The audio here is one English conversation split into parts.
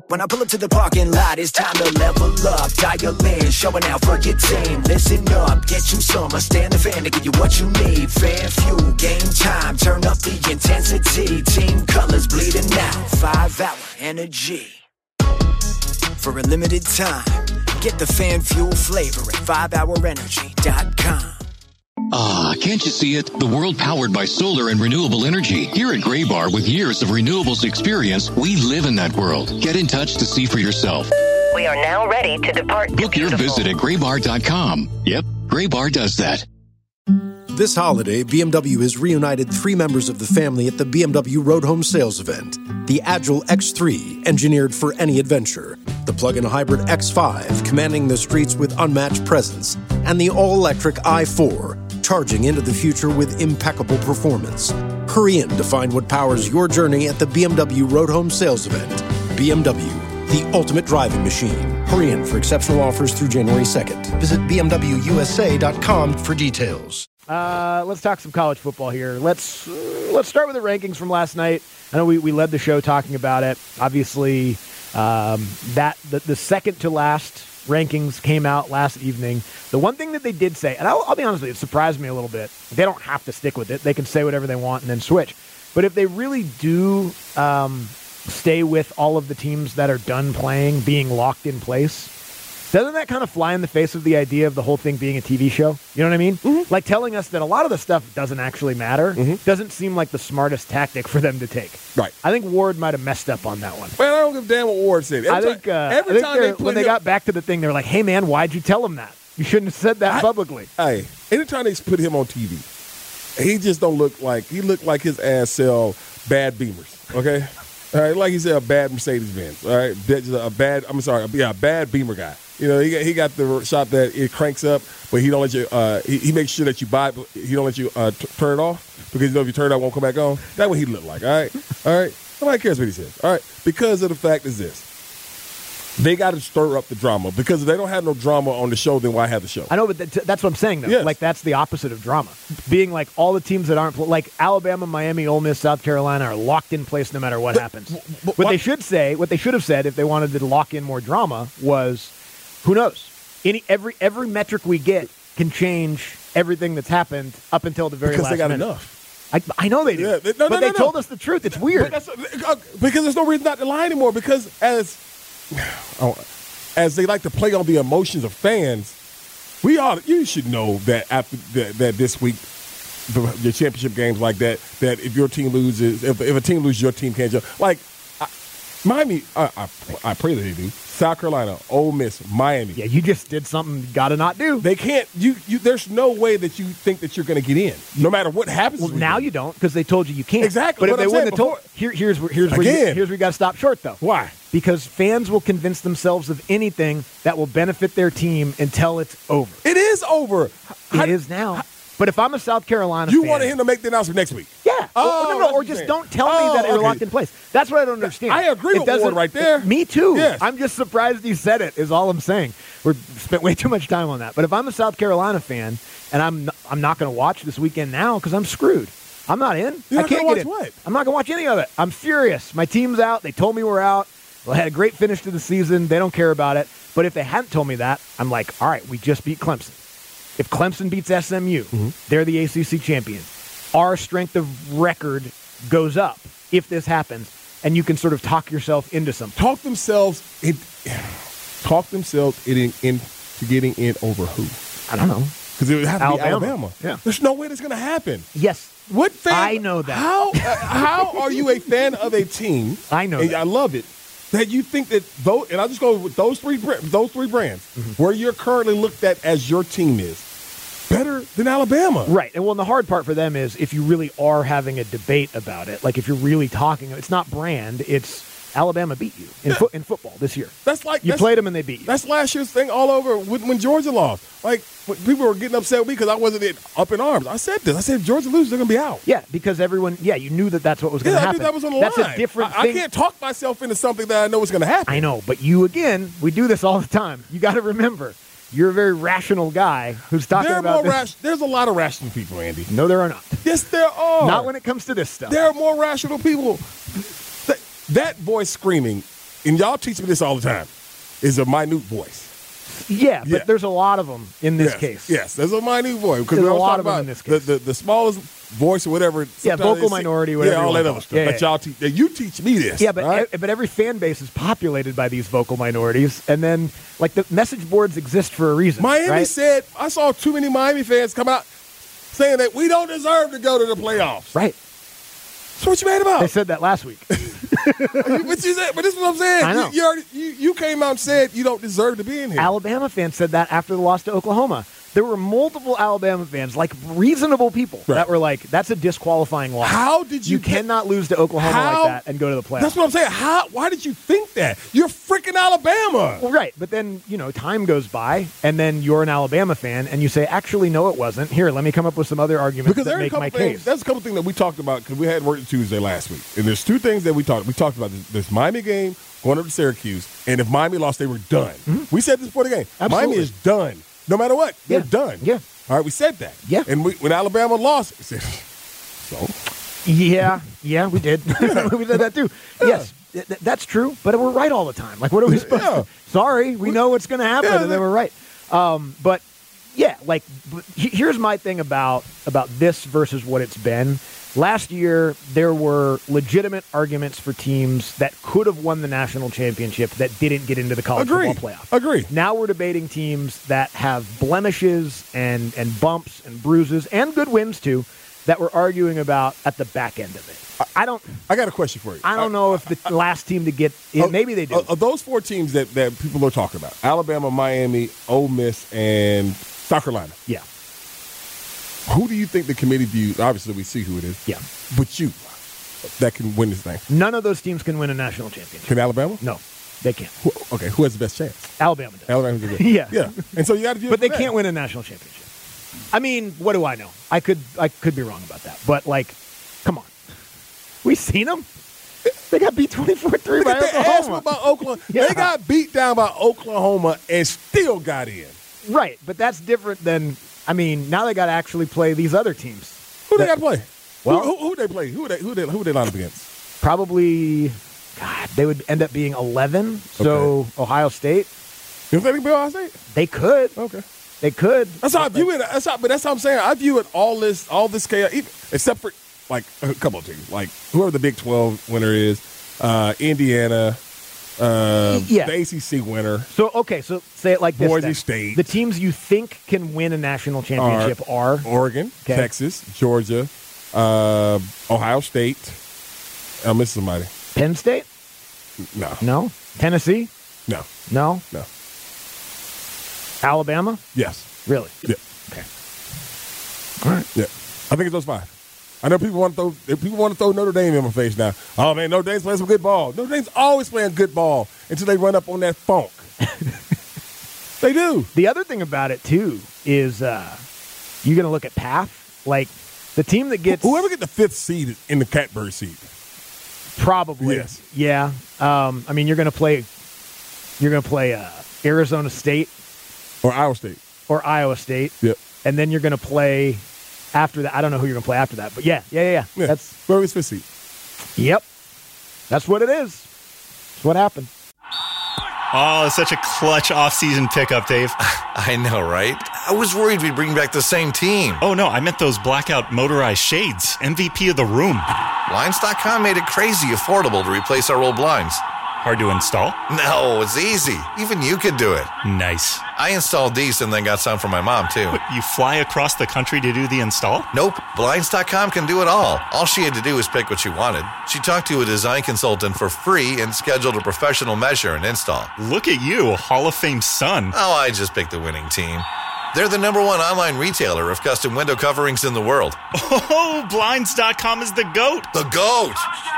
When I pull up to the parking lot, it's time to level up. Dial in, showing out for your team. Listen up, get you some. Stand the fan to give you what you need. Fan fuel, game time, turn up the intensity. Team colors bleeding out, 5-hour energy. For a limited time, get the fan fuel flavor at 5hourenergy.com. Ah, can't you see it? The world powered by solar and renewable energy. Here at Graybar, with years of renewables experience, we live in that world. Get in touch to see for yourself. We are now ready to depart. Book your visit at graybar.com. Yep, Graybar does that. This holiday, BMW has reunited 3 members of the family at the BMW Road Home Sales event. The Agile X3, engineered for any adventure. The plug-in hybrid X5, commanding the streets with unmatched presence. And the all-electric i4, charging into the future with impeccable performance. Hurry in to find what powers your journey at the BMW Road Home Sales event. BMW, the ultimate driving machine. Hurry in for exceptional offers through January 2nd. Visit BMWUSA.com for details. Let's talk some college football here. Let's start with the rankings from last night. I know we led the show talking about it. Obviously, the second to last rankings came out last evening. The one thing that they did say, and I'll be honest with you, it surprised me a little bit. They don't have to stick with it. They can say whatever they want and then switch. But if they really do stay with all of the teams that are done playing being locked in place, doesn't that kind of fly in the face of the idea of the whole thing being a TV show? You know what I mean? Mm-hmm. Like telling us that a lot of the stuff doesn't actually matter doesn't seem like the smartest tactic for them to take. Right. I think Ward might have messed up on that one. Well, I don't give a damn what Ward said. Every time when they got back to the thing, they're like, hey, man, why'd you tell him that? You shouldn't have said that publicly. Hey, anytime they put him on TV, he just don't look like – he looked like his ass sell bad Beamers, okay? All right, like he said, a bad Mercedes-Benz, all right? A bad Beamer guy. You know, he got the shop that it cranks up, but he don't let you. He makes sure that you buy it. He don't let you turn it off because you know if you turn it off, it won't come back on. That's what he looked like. All right. Nobody cares what he says. All right, because of the fact is this. They got to stir up the drama because if they don't have no drama on the show, then why have the show? I know, but that's what I'm saying, though. Yes. Like, that's the opposite of drama. Being like all the teams that aren't – like Alabama, Miami, Ole Miss, South Carolina are locked in place no matter what happens. What they should have said if they wanted to lock in more drama was, who knows? Every metric we get can change everything that's happened up until the very last minute. Because they got enough. I know they do. Yeah, but they told us the truth. It's weird. Because there's no reason not to lie anymore because as they like to play on the emotions of fans, you should know that after that this week, the championship games like that if your team loses, if a team loses, your team can't jump. Like Miami, I pray that they do. South Carolina, Ole Miss, Miami. Yeah, you just did something you got to not do. They can't. There's no way that you think that you're going to get in, no matter what happens. Well, now you don't because they told you can't. Exactly. But if they wouldn't have told, here's where you got to stop short though. Why? Because fans will convince themselves of anything that will benefit their team until it's over. It is over. It is now. But if I'm a South Carolina fan, you wanted him to make the announcement next week. Yeah. Or just don't tell me that you're locked in place. That's what I don't understand. I agree with Ward right there. Me too. Yes. I'm just surprised he said it is all I'm saying. We spent way too much time on that. But if I'm a South Carolina fan and I'm not going to watch this weekend now because I'm screwed. I'm not in. You're I can't get in. What? I'm not going to watch any of it. I'm furious. My team's out. They told me we're out. Well, I had a great finish to the season. They don't care about it. But if they hadn't told me that, I'm like, all right, we just beat Clemson. If Clemson beats SMU, they're the ACC champion. Our strength of record goes up if this happens, and you can sort of talk yourself into something. Talk themselves into getting in over who? I don't know. Because it would have to be Alabama. Yeah. There's no way that's going to happen. Yes. What fan? I know that. How are you a fan of a team? I know and that. I love it. That you think that those, and I'll just go with those three brands, where you're currently looked at as your team is better than Alabama. Right. And the hard part for them is if you really are having a debate about it, like if you're really talking, it's not brand, it's Alabama beat you in football this year. That's like you played them and they beat you. That's last year's thing all over when Georgia lost. Like people were getting upset with me because I wasn't up in arms. I said this. I said if Georgia loses, they're going to be out. Yeah, because everyone. Yeah, you knew that's what was going to happen. I mean, that was on the that's line. A different thing. I can't talk myself into something that I know is going to happen. I know, but you again, we do this all the time. You got to remember. You're a very rational guy who's talking about this. There's a lot of rational people, Andy. No, there are not. Yes, there are. Not when it comes to this stuff. There are more rational people. That voice screaming and y'all teach me this all the time, is a minute voice. Yeah, but there's a lot of them in this case. Yes, there's a minute voice. Because there's a lot of them in this case. The smallest voice or whatever. Yeah, vocal minority, whatever. Yeah, all that other stuff. But y'all you teach me this. Yeah, but every fan base is populated by these vocal minorities. And then, like, the message boards exist for a reason. Miami said, I saw too many Miami fans come out saying that we don't deserve to go to the playoffs. Right. So what you mad about? They said that last week. But this is what I'm saying. I know. You came out and said you don't deserve to be in here. Alabama fans said that after the loss to Oklahoma. There were multiple Alabama fans, like reasonable people, that were like, that's a disqualifying loss. How did you cannot lose to Oklahoma like that and go to the playoffs. That's what I'm saying. Why did you think that? You're freaking Alabama. Well, right. But then, time goes by, and then you're an Alabama fan, and you say, actually, no, it wasn't. Here, let me come up with some other arguments that make my case. There's a couple things that we talked about because we had work Tuesday last week. And there's two things that we talked about. This Miami game, going up to Syracuse, and if Miami lost, they were done. Mm-hmm. We said this before the game. Absolutely. Miami is done. No matter what, they're done. Yeah. All right, we said that. Yeah. And when Alabama lost, we said, so? Yeah, we did. We did that too. Yeah. Yes, that's true, but we're right all the time. Like, what are we supposed to do? Sorry, we know what's going to happen, and then we're right. But, yeah, here's my thing about this versus what it's been. Last year, there were legitimate arguments for teams that could have won the national championship that didn't get into the college football playoff. Agree. Now we're debating teams that have blemishes and bumps and bruises and good wins, too, that we're arguing about at the back end of it. I got a question for you. I don't know if the last team to get in, maybe they do. Of those four teams that people are talking about, Alabama, Miami, Ole Miss, and South Carolina. Yeah. Who do you think the committee views? Obviously, we see who it is. Yeah. But that can win this thing. None of those teams can win a national championship. Can Alabama? No, they can't. Who has the best chance? Alabama does. Alabama does. Yeah. Yeah. And so you got to do it. But they can't win a national championship. I mean, what do I know? I could be wrong about that. But, come on. We've seen them. They got beat 24-3 by Oklahoma. About Oklahoma. Yeah. They got beat down by Oklahoma and still got in. Right. But that's different than... now they got to actually play these other teams. Who they got to play? Well, who they play? Who they line up against? Probably, they would end up being 11. So Ohio State. You think they can beat Ohio State? They could. Okay. They could. That's how I view it. But that's how I'm saying. I view it all this chaos, except for a couple of teams, like whoever the Big 12 winner is, Indiana. The ACC winner. So say it like this. Boise State. The teams you think can win a national championship are Oregon, Texas, Georgia, Ohio State. I'm missing somebody. Penn State? No. Tennessee? No. Alabama? Yes. Really? Yeah. Okay. All right. Yeah. I think it's those five. I know people want to throw Notre Dame in my face now. Oh man, Notre Dame's playing some good ball. Notre Dame's always playing good ball until they run up on that funk. They do. The other thing about it too is you're going to look at path. Like the team that gets whoever get the 5th seed in the catbird seat. Probably. Yes. Yeah. You're going to play Arizona State or Iowa State. Yep. And then you're going to play. After that, I don't know who you're going to play after that, but yeah. That's whoever's 5th seed. Yep, that's what it is. That's what happened. Oh, it's such a clutch off-season pickup, Dave. I know, right? I was worried we'd bring back the same team. Oh no, I meant those blackout motorized shades. MVP of the room. Blinds.com made it crazy affordable to replace our old blinds. Hard to install? No, it's easy. Even you could do it. Nice. I installed these and then got some for my mom, too. What, you fly across the country to do the install? Nope. Blinds.com can do it all. All she had to do was pick what she wanted. She talked to a design consultant for free and scheduled a professional measure and install. Look at you, Hall of Fame son. Oh, I just picked the winning team. They're the #1 online retailer of custom window coverings in the world. Oh, Blinds.com is the GOAT. The GOAT!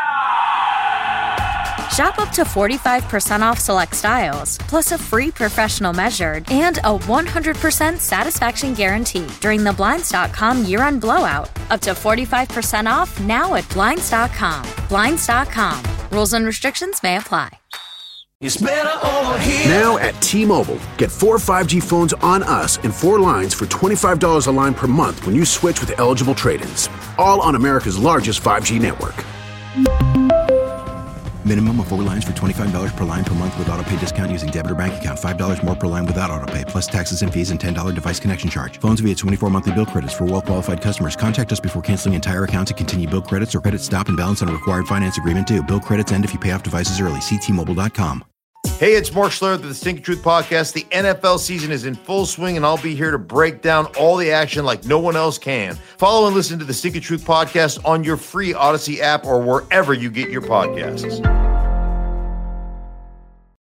Shop up to 45% off select styles, plus a free professional measured and a 100% satisfaction guarantee during the Blinds.com year-end blowout. Up to 45% off now at Blinds.com. Blinds.com. Rules and restrictions may apply. It's better over here. Now at T-Mobile, get 4 5G phones on us and 4 lines for $25 a line per month when you switch with eligible trade-ins. All on America's largest 5G network. Minimum of 4 lines for $25 per line per month with auto pay discount using debit or bank account. $5 more per line without auto pay, plus taxes and fees and $10 device connection charge. Phones via 24 monthly bill credits for well-qualified customers. Contact us before canceling entire account to continue bill credits or credit stop and balance on required finance agreement due. Bill credits end if you pay off devices early. See T-Mobile.com. Hey, it's Mark Schlereth of the Stinking Truth Podcast. The NFL season is in full swing, and I'll be here to break down all the action like no one else can. Follow and listen to the Stinking Truth Podcast on your free Odyssey app or wherever you get your podcasts.